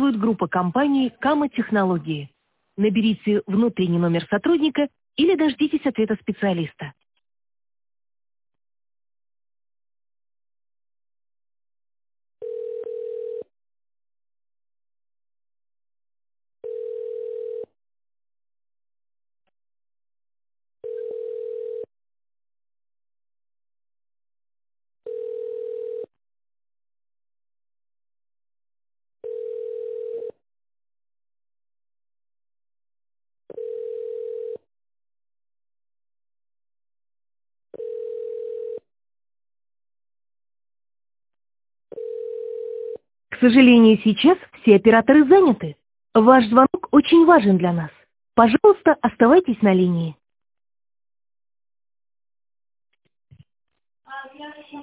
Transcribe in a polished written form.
приветствует группа компаний «Кама Технологии». Наберите внутренний номер сотрудника или дождитесь ответа специалиста. К сожалению, сейчас все операторы заняты. Ваш звонок очень важен для нас. Пожалуйста, оставайтесь на линии.